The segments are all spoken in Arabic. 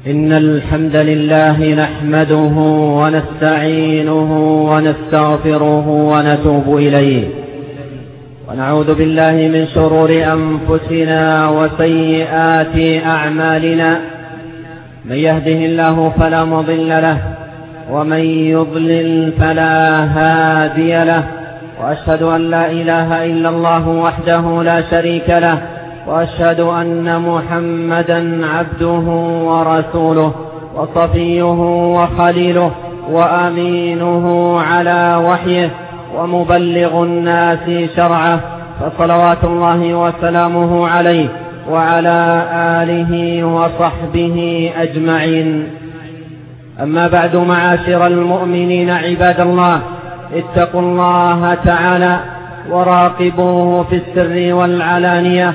إن الحمد لله نحمده ونستعينه ونستغفره ونتوب إليه، ونعوذ بالله من شرور أنفسنا وسيئات أعمالنا. من يهده الله فلا مضل له، ومن يضلل فلا هادي له، وأشهد أن لا إله إلا الله وحده لا شريك له، وأشهد أن محمدا عبده ورسوله وصفيه وخليله وأمينه على وحيه ومبلغ الناس شرعه، فصلوات الله وسلامه عليه وعلى آله وصحبه أجمعين. أما بعد، معاشر المؤمنين عباد الله، اتقوا الله تعالى وراقبوه في السر والعلانية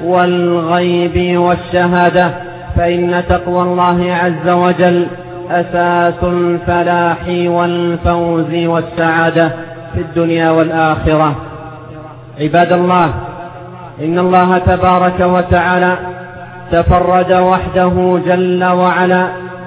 والغيب والشهادة، فإن تقوى الله عز وجل أساس الفلاح والفوز والسعادة في الدنيا والآخرة. عباد الله، إن الله تبارك وتعالى تفرد وحده جل وعلا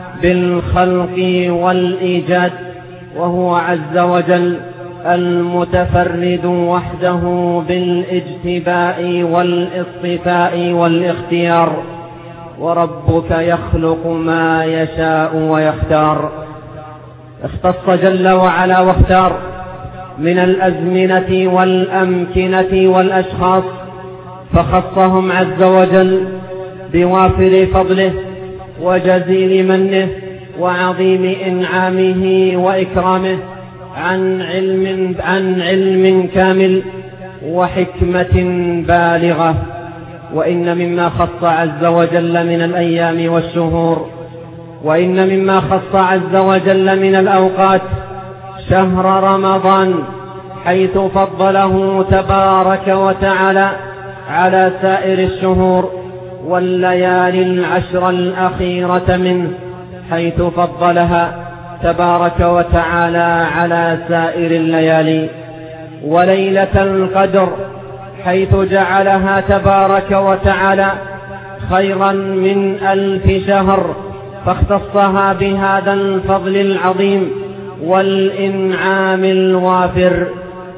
بالخلق والإيجاد، وهو عز وجل المتفرد وحده بالاجتباء والاصطفاء والاختيار، وربك يخلق ما يشاء ويختار. اختص جل وعلا واختار من الأزمنة والأمكنة والأشخاص، فخصهم عز وجل بوافر فضله وجزيل منه وعظيم إنعامه وإكرامه عن علم كامل وحكمة بالغة. وإن مما خص عز وجل من الأيام والشهور، وإن مما خص عز وجل من الأوقات شهر رمضان، حيث فضله تبارك وتعالى على سائر الشهور، والليالي العشر الأخيرة منه حيث فضلها تبارك وتعالى على سائر الليالي، وليلة القدر حيث جعلها تبارك وتعالى خيرا من 1000 شهر، فاختصها بهذا الفضل العظيم والإنعام الوافر.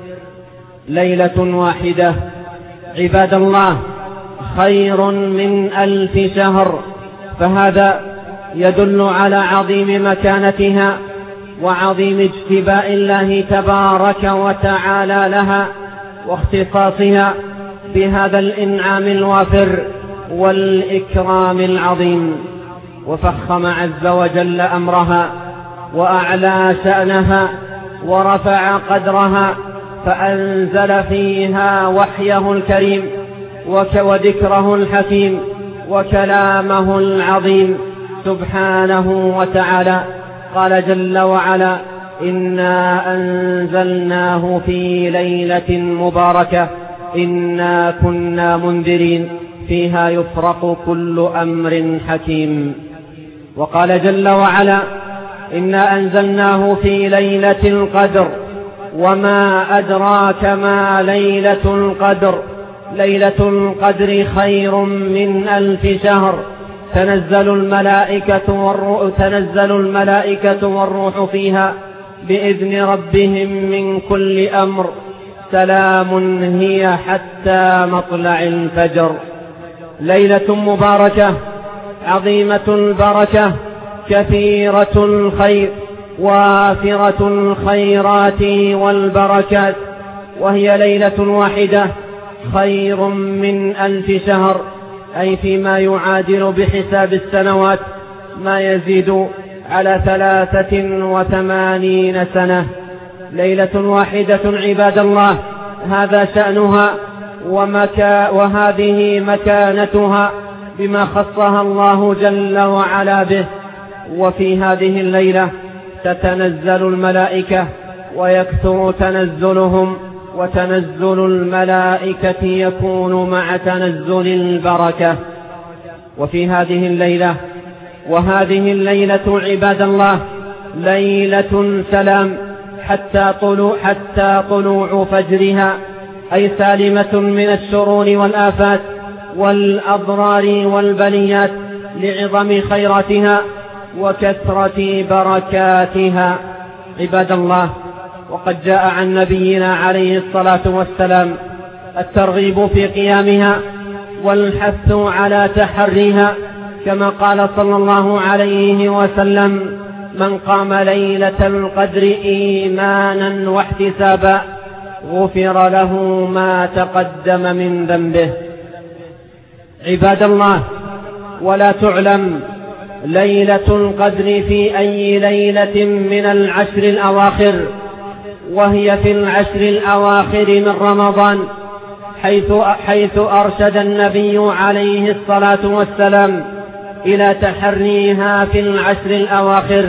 ليلة واحدة عباد الله خير من 1000 شهر، فهذا يدل على عظيم مكانتها وعظيم اجتباء الله تبارك وتعالى لها، واختصاصها بهذا الإنعام الوافر والإكرام العظيم. وفخم عز وجل أمرها وأعلى شأنها ورفع قدرها، فأنزل فيها وحيه الكريم وذكره الحكيم وكلامه العظيم سبحانه وتعالى. قال جل وعلا: إنا أنزلناه في ليلة مباركة إنا كنا منذرين فيها يفرق كل أمر حكيم. وقال جل وعلا: إنا أنزلناه في ليلة القدر وما أدراك ما ليلة القدر، ليلة القدر خير من 1000 شهر، تنزل الملائكة والروح فيها بإذن ربهم من كل أمر، سلام هي حتى مطلع الفجر. ليلة مباركة عظيمة البركة كثيرة الخير وافرة الخيرات والبركات، وهي ليلة واحدة خير من 1000 شهر، أي فيما يعادل بحساب السنوات ما يزيد على 83 سنة. ليلة واحدة عباد الله، هذا شأنها وهذه مكانتها بما خصها الله جل وعلا به. وفي هذه الليلة تتنزل الملائكة ويكثر تنزلهم، وتنزل الملائكة يكون مع تنزل البركة. وفي هذه الليلة، وهذه الليلة عباد الله ليلة سلام حتى طلوع فجرها، أي سالمة من الشرور والآفات والأضرار والبليات، لعظم خيراتها وكثرة بركاتها. عباد الله، وقد جاء عن نبينا عليه الصلاة والسلام الترغيب في قيامها والحث على تحريها، كما قال صلى الله عليه وسلم: من قام ليلة القدر إيمانا واحتسابا غفر له ما تقدم من ذنبه. عباد الله، ولا تعلم ليلة القدر في أي ليلة من العشر الأواخر، وهي في العشر الأواخر من رمضان، حيث أرشد النبي عليه الصلاة والسلام إلى تحريها في العشر الأواخر.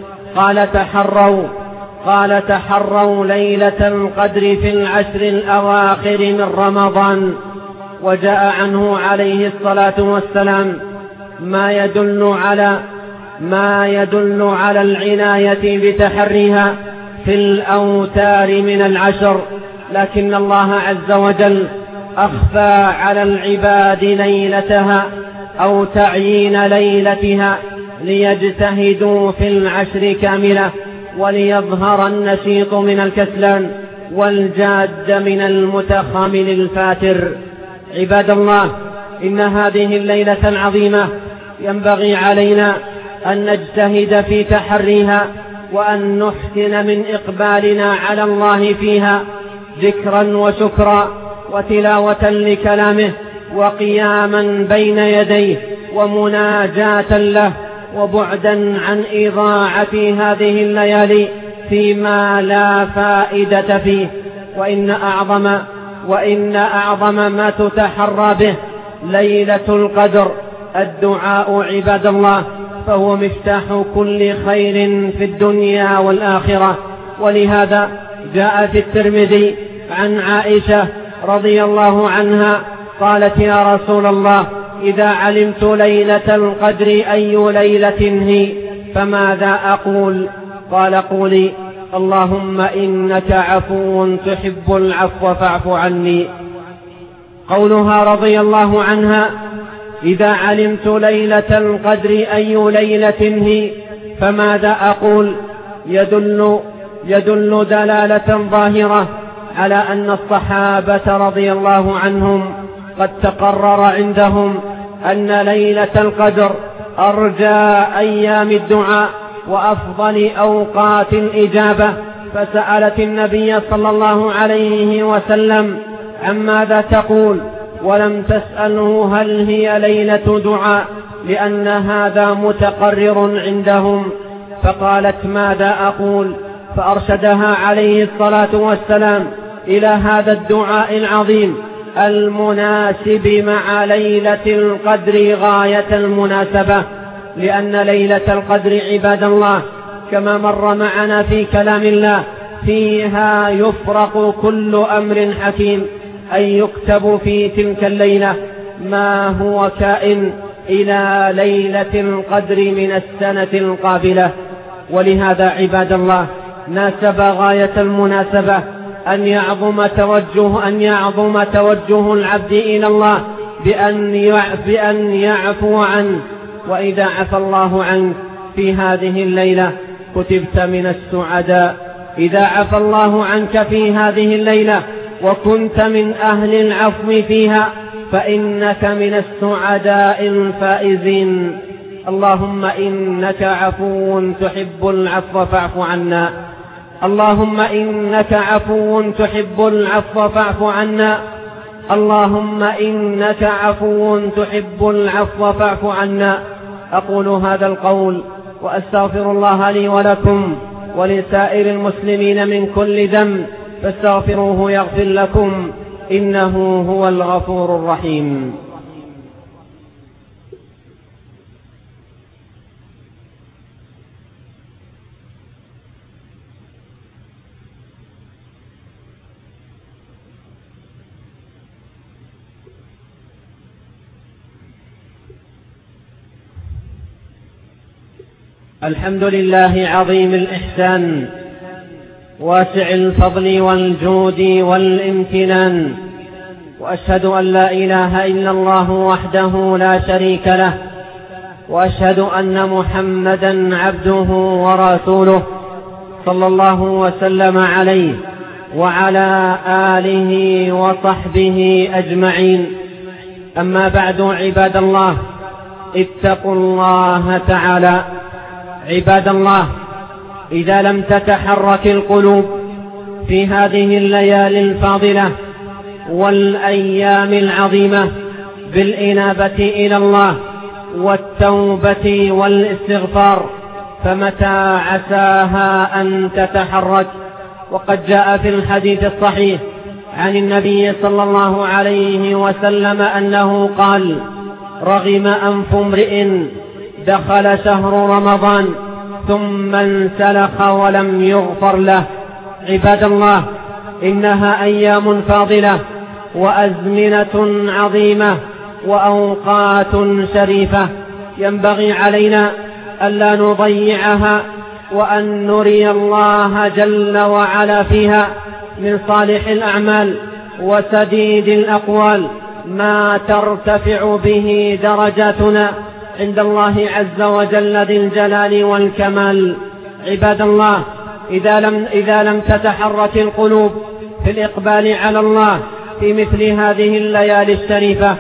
قال تحروا ليلة القدر في العشر الأواخر من رمضان. وجاء عنه عليه الصلاة والسلام ما يدل على العناية بتحريها في الأوتار من العشر، لكن الله عز وجل أخفى على العباد ليلتها أو تعيين ليلتها ليجتهدوا في العشر كاملة، وليظهر النشيط من الكسلان والجاد من المتخامل الفاتر. عباد الله، إن هذه الليلة العظيمة ينبغي علينا أن نجتهد في تحريها، وأن نحسن من إقبالنا على الله فيها ذكرا وشكرا وتلاوة لكلامه وقياما بين يديه ومناجاة له، وبعدا عن إضاعة هذه الليالي فيما لا فائدة فيه. وإن أعظم ما تتحرى به ليلة القدر الدعاء. عباد الله، فهو مفتاح كل خير في الدنيا والآخرة. ولهذا جاء في الترمذي عن عائشة رضي الله عنها قالت: يا رسول الله، إذا علمت ليلة القدر أي ليلة هي فماذا أقول؟ قال: قولي: اللهم إنك عفو تحب العفو فاعف عني. قولها رضي الله عنها: إذا علمت ليلة القدر أي ليلة هي فماذا أقول؟ يدل دلالة ظاهرة على أن الصحابة رضي الله عنهم قد تقرر عندهم أن ليلة القدر أرجى أيام الدعاء وأفضل أوقات الإجابة، فسألت النبي صلى الله عليه وسلم: عن ماذا تقول؟ ولم تسأله هل هي ليلة دعاء، لأن هذا متقرر عندهم. فقالت: ماذا أقول؟ فأرشدها عليه الصلاة والسلام إلى هذا الدعاء العظيم المناسب مع ليلة القدر غاية المناسبة، لأن ليلة القدر عباد الله كما مر معنا في كلام الله فيها يفرق كل أمر حكيم، أي يكتب في تلك الليلة ما هو كائن إلى ليلة القدر من السنة القابلة. ولهذا عباد الله ناسب غاية المناسبة أن يعظم توجه العبد إلى الله بأن يعفو عنه. وإذا عفى الله عنك في هذه الليلة كتبت من السعداء. إذا عفى الله عنك في هذه الليلة وكنت من أهل العفو فيها فإنك من السعداء الفائزين. اللهم إنك عفو تحب العفو فاعف عنا. اللهم إنك عفو تحب العفو فاعف عنا. اللهم إنك عفو تحب العفو فاعف عنا. أقول هذا القول وأستغفر الله لي ولكم ولسائر المسلمين من كل ذنب، فاستغفروه يغفر لكم، إنه هو الغفور الرحيم. الحمد لله عظيم الإحسان واسع الفضل والجود والامتنان، وأشهد أن لا إله إلا الله وحده لا شريك له، وأشهد أن محمدا عبده ورسوله صلى الله وسلم عليه وعلى آله وصحبه أجمعين. أما بعد، عباد الله، اتقوا الله تعالى. عباد الله، إذا لم تتحرك القلوب في هذه الليالي الفاضلة والأيام العظيمة بالإنابة إلى الله والتوبة والاستغفار، فمتى عساها أن تتحرك؟ وقد جاء في الحديث الصحيح عن النبي صلى الله عليه وسلم أنه قال: رغم أنف امرئ دخل شهر رمضان ثم انسلخ ولم يغفر له. عباد الله، إنها أيام فاضلة وأزمنة عظيمة وأوقات شريفة، ينبغي علينا ألا نضيعها، وأن نري الله جل وعلا فيها من صالح الأعمال وسديد الأقوال ما ترتفع به درجاتنا عند الله عز وجل ذي الجلال والكمال. عباد الله، إذا لم تتحرك القلوب في الإقبال على الله في مثل هذه الليالي الشريفة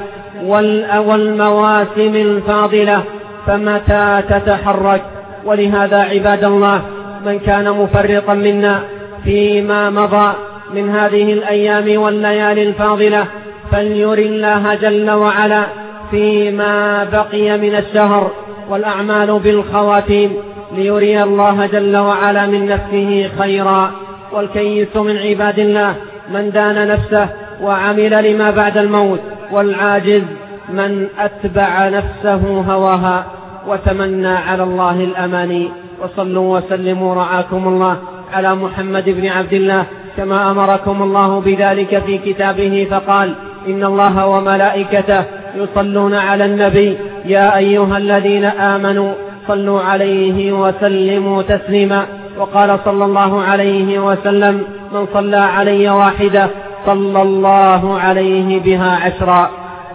والمواسم الفاضلة، فمتى تتحرك؟ ولهذا عباد الله، من كان مفرطا منا فيما مضى من هذه الأيام والليالي الفاضلة فلير الله جل وعلا فيما بقي من الشهر والأعمال بالخواتيم، ليري الله جل وعلا من نفسه خيرا. والكيس من عباد الله من دان نفسه وعمل لما بعد الموت، والعاجز من أتبع نفسه هواها وتمنى على الله الأماني. وصلوا وسلموا رعاكم الله على محمد بن عبد الله كما أمركم الله بذلك في كتابه، فقال: إن الله وملائكته يصلون على النبي يا أيها الذين آمنوا صلوا عليه وسلموا تسليما. وقال صلى الله عليه وسلم: من صلى علي واحدة صلى الله عليه بها 10.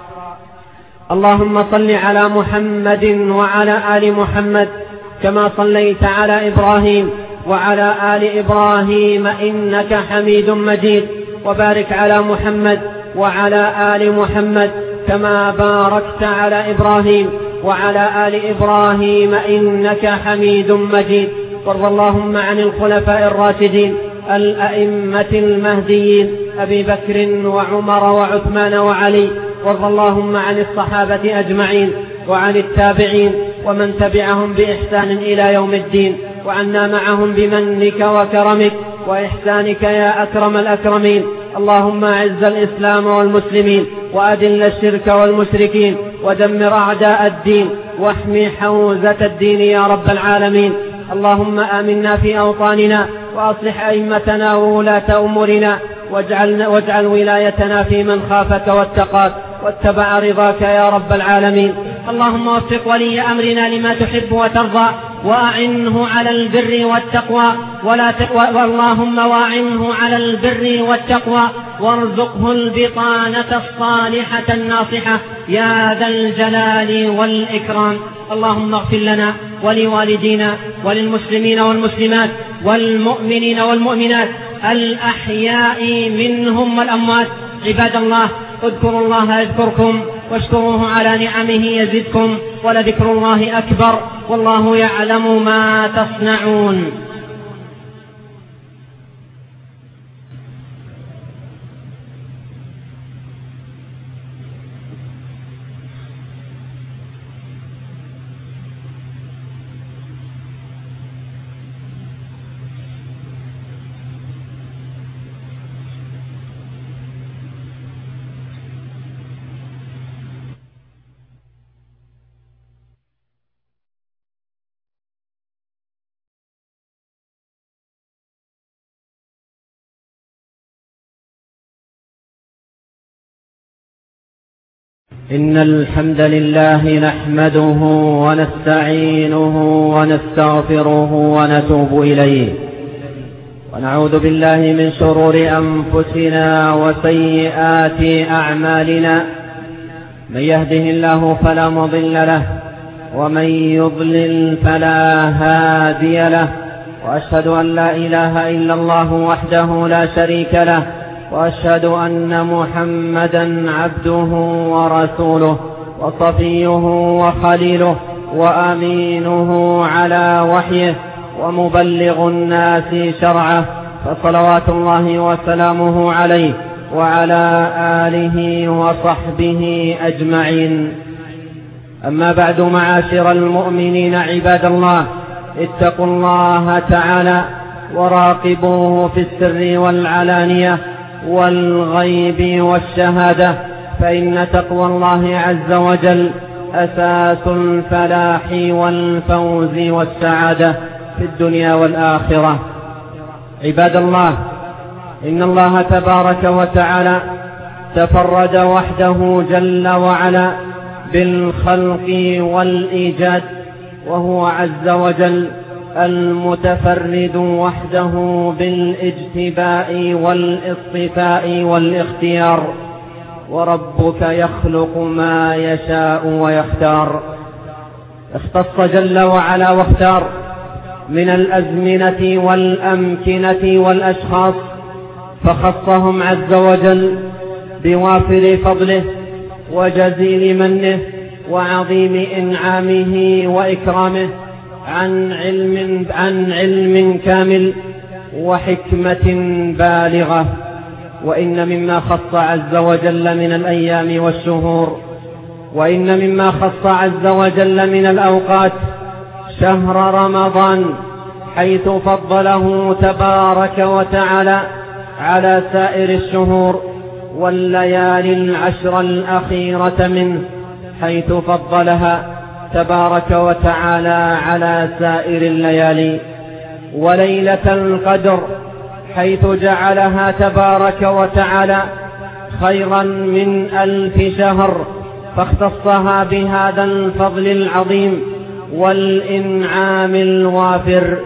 اللهم صل على محمد وعلى آل محمد كما صليت على إبراهيم وعلى آل إبراهيم إنك حميد مجيد، وبارك على محمد وعلى آل محمد كما باركت على إبراهيم وعلى آل إبراهيم إنك حميد مجيد. وارض اللهم عن الخلفاء الراشدين الأئمة المهديين أبي بكر وعمر وعثمان وعلي. وارض اللهم عن الصحابة أجمعين وعن التابعين ومن تبعهم بإحسان إلى يوم الدين، وعنا معهم بمنك وكرمك وإحسانك يا أكرم الأكرمين. اللهم أعز الإسلام والمسلمين وأذل الشرك والمشركين ودمر أعداء الدين واحمي حوزة الدين يا رب العالمين. اللهم آمنا في أوطاننا وأصلح أئمتنا وولاة أمورنا، واجعل ولايتنا في من خافك واتقاك واتبع رضاك يا رب العالمين. اللهم وفق ولي أمرنا لما تحب وترضى، وأعنه على البر والتقوى اللهم وأعنه على البر والتقوى، وارزقه البطانة الصالحة الناصحة يا ذا الجلال والإكرام. اللهم اغفر لنا ولوالدينا وللمسلمين والمسلمات والمؤمنين والمؤمنات الأحياء منهم والأموات. عباد الله، اذكروا الله يذكركم واشكروه على نعمه يزدكم، ولذكر الله أكبر، والله يعلم ما تصنعون. إن الحمد لله نحمده ونستعينه ونستغفره ونتوب إليه، ونعوذ بالله من شرور أنفسنا وسيئات أعمالنا. من يهده الله فلا مضل له، ومن يضلل فلا هادي له، وأشهد أن لا إله إلا الله وحده لا شريك له، وأشهد أن محمدا عبده ورسوله وصفيه وخليله وأمينه على وحيه ومبلغ الناس شرعه، فصلوات الله وسلامه عليه وعلى آله وصحبه أجمعين. أما بعد، معاشر المؤمنين عباد الله، اتقوا الله تعالى وراقبوه في السر والعلانية والغيب والشهادة، فإن تقوى الله عز وجل أساس الفلاح والفوز والسعادة في الدنيا والآخرة. عباد الله، إن الله تبارك وتعالى تفرد وحده جل وعلا بالخلق والإيجاد، وهو عز وجل المتفرد وحده بالاجتباء والاصطفاء والاختيار، وربك يخلق ما يشاء ويختار. اختص جل وعلا واختار من الأزمنة والأمكنة والأشخاص، فخصهم عز وجل بوافر فضله وجزيل منه وعظيم إنعامه وإكرامه عن علم كامل وحكمة بالغة. وإن مما خص عز وجل من الأيام والشهور، وإن مما خص عز وجل من الأوقات شهر رمضان، حيث فضله تبارك وتعالى على سائر الشهور، والليالي العشر الأخيرة منه، حيث فضلها تبارك وتعالى على سائر الليالي، وليلة القدر، حيث جعلها تبارك وتعالى خيرا من 1000 شهر، فاختصها بهذا الفضل العظيم والإنعام الوافر.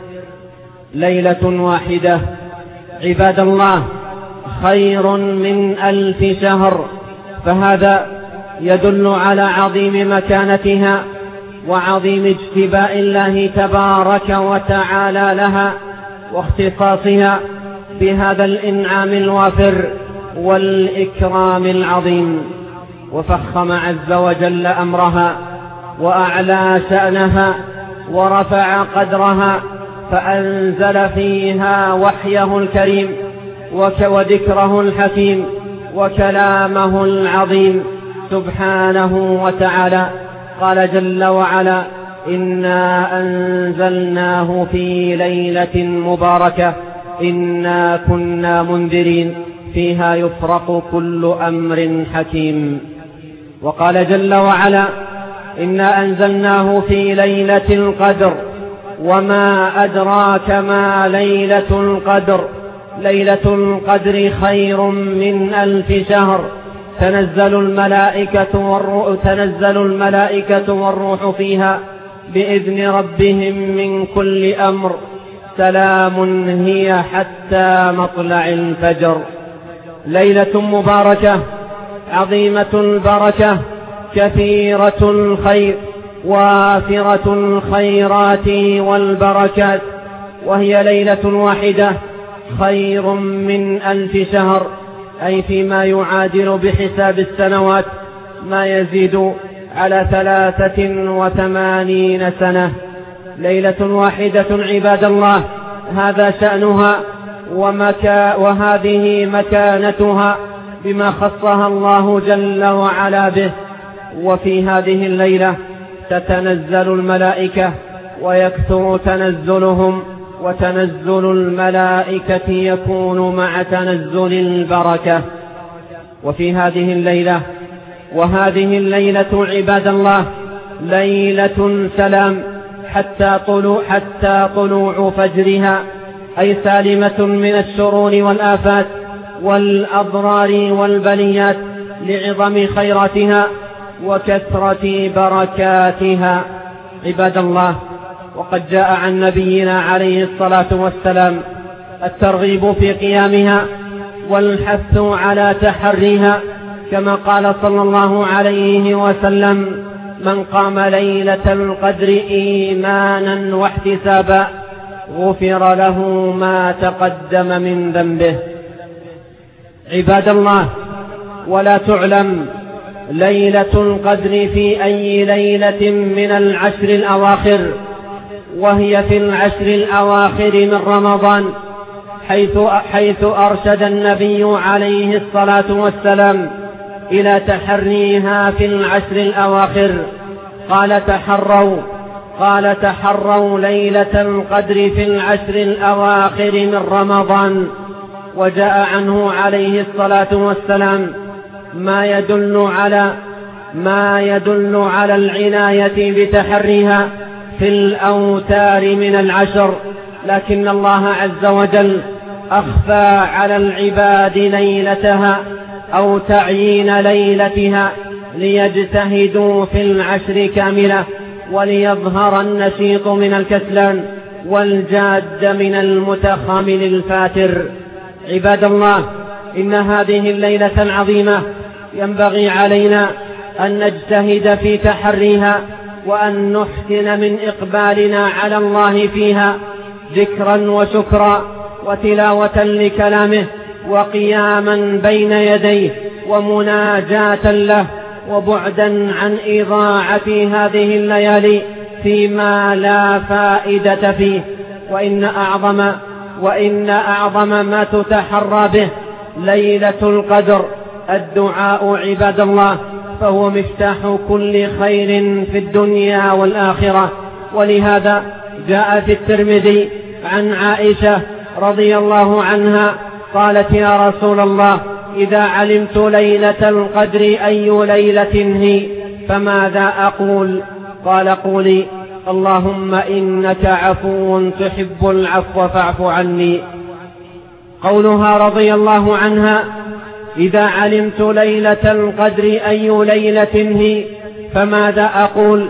ليلة واحدة عباد الله خير من 1000 شهر، فهذا يدل على عظيم مكانتها وعظيم اجتباء الله تبارك وتعالى لها، واختصاصها بهذا الإنعام الوافر والإكرام العظيم. وفخم عز وجل أمرها وأعلى شأنها ورفع قدرها، فأنزل فيها وحيه الكريم وذكره الحكيم وكلامه العظيم سبحانه وتعالى. قال جل وعلا: إنا أنزلناه في ليلة مباركة إنا كنا منذرين فيها يفرق كل أمر حكيم. وقال جل وعلا: إنا أنزلناه في ليلة القدر وما أدراك ما ليلة القدر، ليلة القدر خير من 1000 شهر، تنزل الملائكة والروح فيها بإذن ربهم من كل أمر، سلام هي حتى مطلع الفجر. ليلة مباركة عظيمة البركة كثيرة الخير وافرة الخيرات والبركات، وهي ليلة واحدة خير من 1000 شهر، أي فيما يعادل بحساب السنوات ما يزيد على 83 سنة. ليلة واحدة عباد الله، هذا شأنها وهذه مكانتها بما خصها الله جل وعلا به. وفي هذه الليلة تتنزل الملائكة ويكثر تنزلهم، وتنزل الملائكة يكون مع تنزل البركة. وفي هذه الليلة، وهذه الليلة عباد الله ليلة سلام حتى طلوع فجرها، أي سالمة من الشرور والآفات والأضرار والبليات، لعظم خيراتها وكثرة بركاتها. عباد الله، وقد جاء عن نبينا عليه الصلاة والسلام الترغيب في قيامها والحث على تحريها، كما قال صلى الله عليه وسلم: من قام ليلة القدر إيمانا واحتسابا غفر له ما تقدم من ذنبه. عباد الله، ولا تعلم ليلة القدر في أي ليلة من العشر الأواخر، وهي في العشر الأواخر من رمضان، حيث أرشد النبي عليه الصلاة والسلام إلى تحريها في العشر الأواخر. قال تحروا ليلة القدر في العشر الأواخر من رمضان. وجاء عنه عليه الصلاة والسلام ما يدل على العناية بتحريها في الأوتار من العشر، لكن الله عز وجل أخفى على العباد ليلتها أو تعيين ليلتها ليجتهدوا في العشر كاملة، وليظهر النشيط من الكسلان والجاد من المتخامل الفاتر. عباد الله، إن هذه الليلة العظيمة ينبغي علينا أن نجتهد في تحريها، وأن نحسن من إقبالنا على الله فيها ذكرا وشكرا وتلاوة لكلامه وقياما بين يديه ومناجاة له، وبعدا عن إضاعة هذه الليالي فيما لا فائدة فيه. وإن أعظم ما تتحرى به ليلة القدر الدعاء عباد الله، فهو مفتاح كل خير في الدنيا والآخرة. ولهذا جاء في الترمذي عن عائشة رضي الله عنها قالت: يا رسول الله، إذا علمت ليلة القدر أي ليلة هي فماذا أقول؟ قال: قولي: اللهم إنك عفو تحب العفو فاعف عني. قولها رضي الله عنها: إذا علمت ليلة القدر أي ليلة هي فماذا أقول؟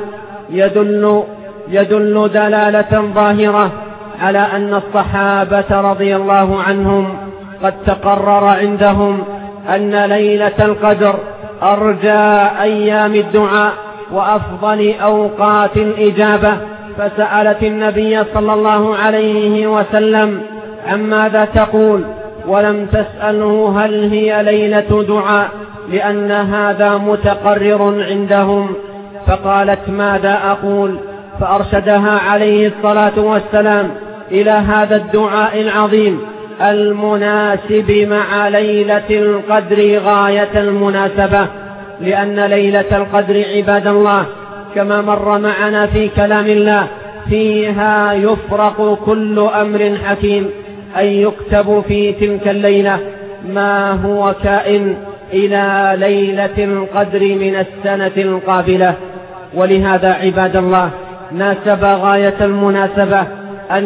يدل دلالة ظاهرة على أن الصحابة رضي الله عنهم قد تقرر عندهم أن ليلة القدر أرجى أيام الدعاء وأفضل أوقات الإجابة، فسألت النبي صلى الله عليه وسلم عن ماذا تقول، ولم تسأله هل هي ليلة دعاء، لأن هذا متقرر عندهم. فقالت: ماذا أقول؟ فأرشدها عليه الصلاة والسلام إلى هذا الدعاء العظيم المناسب مع ليلة القدر غاية المناسبة، لأن ليلة القدر عباد الله كما مر معنا في كلام الله فيها يفرق كل أمر حكيم، أي يكتب في تلك الليلة ما هو كائن إلى ليلة القدر من السنة القابلة. ولهذا عباد الله ناسب غاية المناسبة أن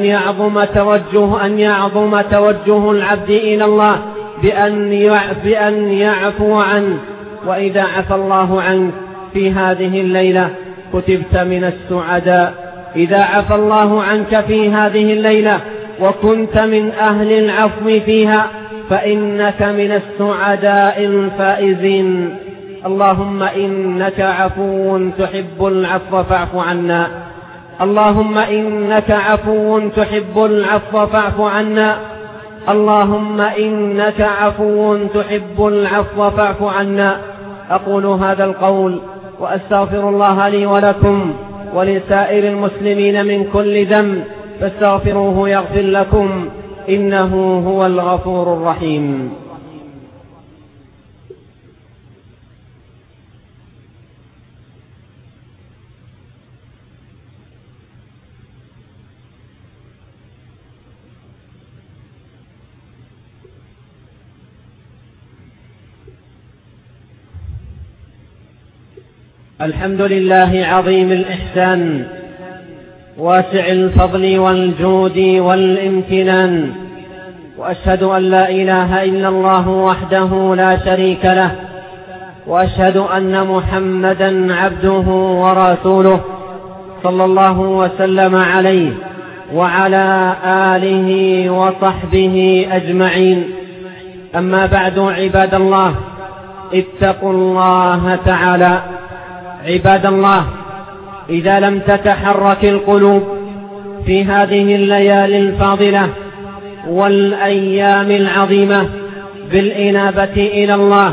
يعظم توجه العبد إلى الله بأن يعفو عنه. وإذا عفى الله عنك في هذه الليلة كتبت من السعداء. إذا عفى الله عنك في هذه الليلة وكنت من أهل العفو فيها فإنك من السعداء الفائزين. اللهم إنك عفو تحب العفو فاعف عنا. اللهم إنك عفو تحب العفو فاعف عنا. اللهم إنك عفو تحب العفو فاعف عنا. أقول هذا القول وأستغفر الله لي ولكم ولسائر المسلمين من كل ذنب، فاستغفروه يغفر لكم، إنه هو الغفور الرحيم. الحمد لله عظيم الإحسان واسع الفضل والجود والامتنان، وأشهد أن لا إله إلا الله وحده لا شريك له، وأشهد أن محمدا عبده ورسوله صلى الله وسلم عليه وعلى آله وصحبه أجمعين. أما بعد عباد الله، اتقوا الله تعالى عباد الله، إذا لم تتحرك القلوب في هذه الليالي الفاضلة والأيام العظيمة بالإنابة إلى الله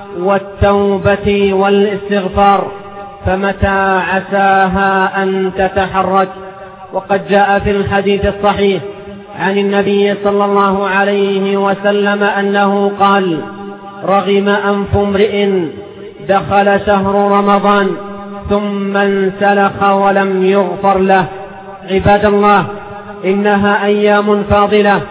والتوبة والاستغفار، فمتى عساها أن تتحرك. وقد جاء في الحديث الصحيح عن النبي صلى الله عليه وسلم أنه قال: رغم أنف امرئ دخل شهر رمضان ثم انسلخ ولم يغفر له. عباد الله، إنها أيام فاضلة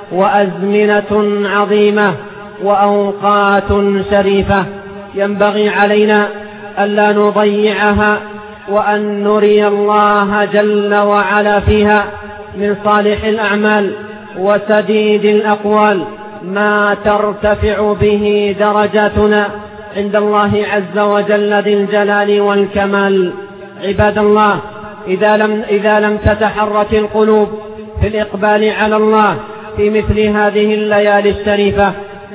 وأزمنة عظيمة وأوقات شريفة، ينبغي علينا ألا نضيعها، وأن نري الله جل وعلا فيها من صالح الأعمال وسديد الأقوال ما ترتفع به درجاتنا عند الله عز وجل ذي الجلال والكمال. عباد الله، إذا لم تتحرك القلوب في الإقبال على الله في مثل هذه الليالي الشريفة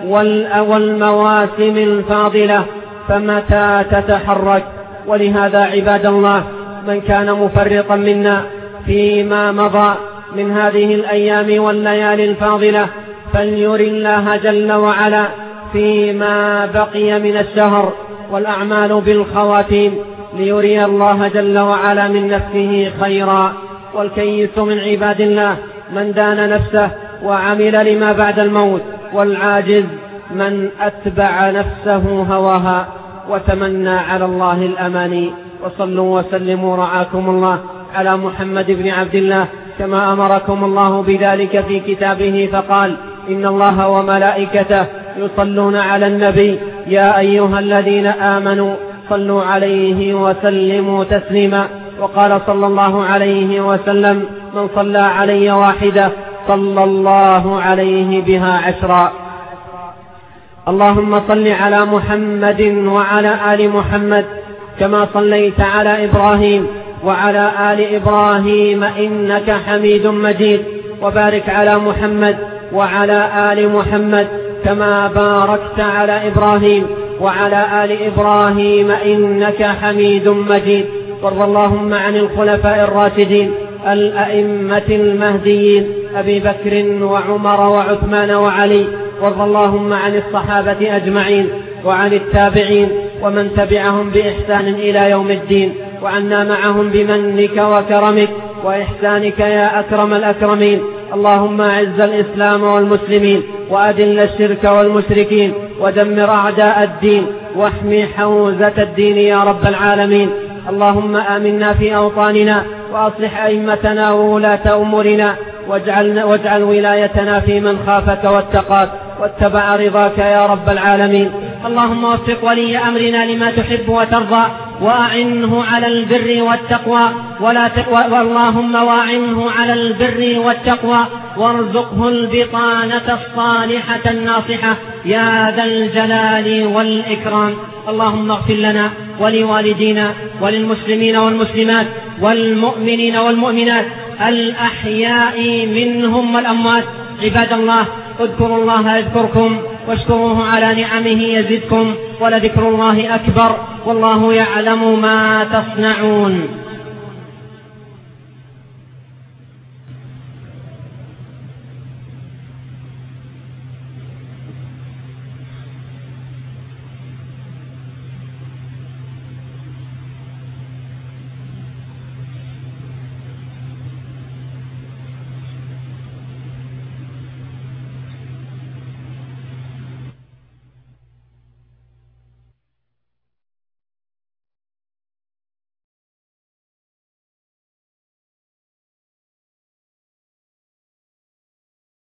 والمواسم الفاضلة، فمتى تتحرك؟ ولهذا عباد الله، من كان مفرطا منا فيما مضى من هذه الأيام والليالي الفاضلة فلير الله جل وعلا فيما بقي من الشهر والأعمال بالخواتيم، ليري الله جل وعلا من نفسه خيرا. والكيس من عباد الله من دان نفسه وعمل لما بعد الموت، والعاجز من أتبع نفسه هواها وتمنى على الله الأماني. وصلوا وسلموا رعاكم الله على محمد بن عبد الله كما أمركم الله بذلك في كتابه، فقال: إن الله وملائكته يصلون على النبي يا أيها الذين آمنوا صلوا عليه وسلموا تسليما. وقال صلى الله عليه وسلم: من صلى علي واحدة صلى الله عليه بها 10. اللهم صل على محمد وعلى آل محمد كما صليت على إبراهيم وعلى آل إبراهيم إنك حميد مجيد، وبارك على محمد وعلى آل محمد كما باركت على إبراهيم وعلى آل إبراهيم إنك حميد مجيد. وارض اللهم عن الخلفاء الراشدين الأئمة المهديين أبي بكر وعمر وعثمان وعلي، وارض اللهم عن الصحابة أجمعين وعن التابعين ومن تبعهم بإحسان إلى يوم الدين، وعنا معهم بمنك وكرمك وإحسانك يا أكرم الأكرمين. اللهم أعز الإسلام والمسلمين وأذل الشرك والمشركين ودمر أعداء الدين واحمي حوزة الدين يا رب العالمين. اللهم آمنا في أوطاننا وأصلح أئمتنا وولاة أمورنا، واجعل ولايتنا في من خافك واتقاك واتبع رضاك يا رب العالمين. اللهم وفق ولي أمرنا لما تحب وترضى، وأعنه على البر والتقوى اللهم وأعنه على البر والتقوى، وارزقه البطانة الصالحة الناصحة يا ذا الجلال والإكرام. اللهم اغفر لنا ولوالدينا وللمسلمين والمسلمات والمؤمنين والمؤمنات الأحياء منهم والأموات. عباد الله، اذكروا الله يذكركم واشكروه على نعمه يزدكم، ولذكر الله أكبر، والله يعلم ما تصنعون.